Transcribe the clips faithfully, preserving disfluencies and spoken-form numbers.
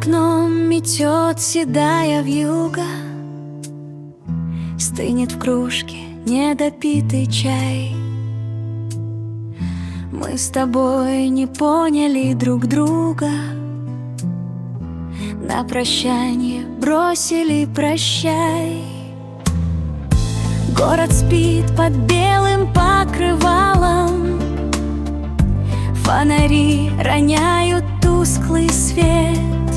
окном метет седая вьюга, стынет в кружке недопитый чай. Мы с тобой не поняли друг друга, на прощание бросили прощай. Город спит под белым покрывалом, фонари роняют тусклый свет.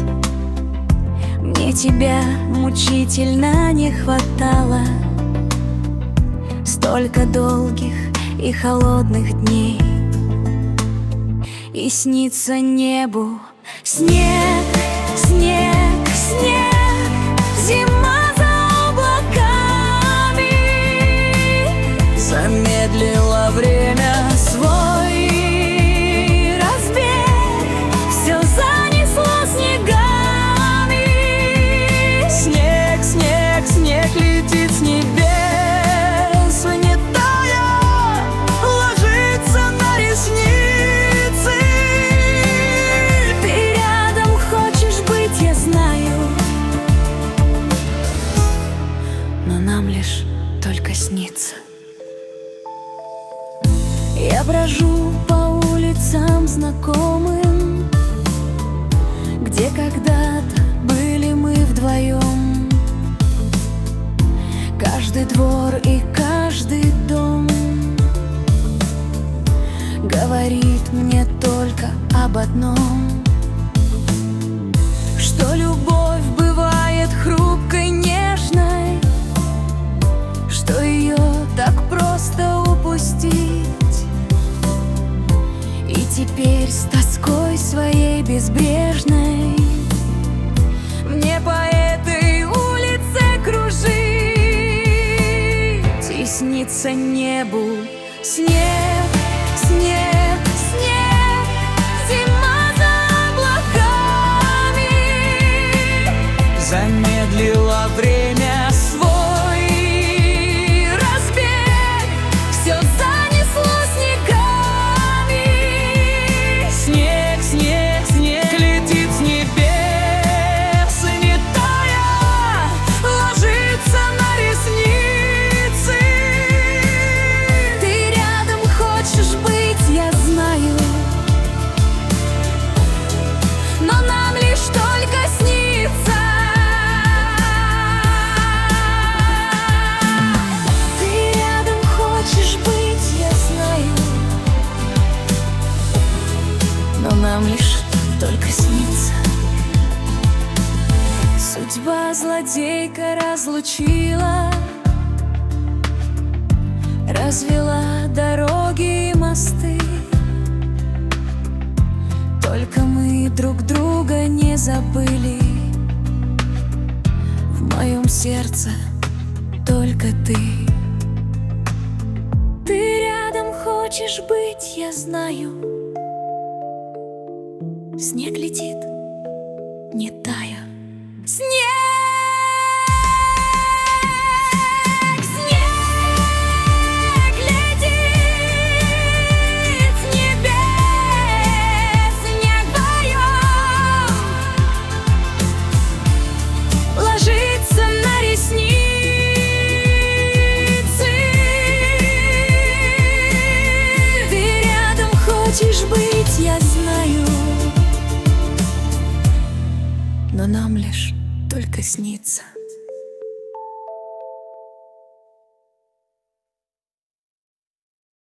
Мне тебя мучительно не хватало, столько долгих и холодных дней. И снится небу снег, снег, снег, зима за облаками. Замедлила время свой разбег, все занесло снегами. Снег, снег, снег летит с небес, не тая, ложится на ресницы. Ты рядом хочешь быть, я знаю, но нам лишь только снится. Я брожу по улицам знакомым, где когда-то были мы вдвоем. Каждый двор и каждый дом говорит мне только об одном: что любовь бывает хрупкой, нежной, что ее так просто упустить. И теперь с тоской своей безбрежной мне по этой улице кружить и снится небу снег, снег, снег, зима за облаками. Замедлила время свой разбег, все занесло снегами. Снег, снег, снег летит с небес, не тая, ложится на ресницы. Ты рядом хочешь быть, я знаю, но нам лишь только снится. Ты рядом хочешь быть, я знаю, но нам лишь только снится. Судьба злодейка разлучила, развела дороги и мосты. Только мы друг друга не забыли, в моем сердце только ты. Ты рядом хочешь быть, я знаю, снег летит, не тая. Снег! Хочешь быть, я знаю, но нам лишь только снится.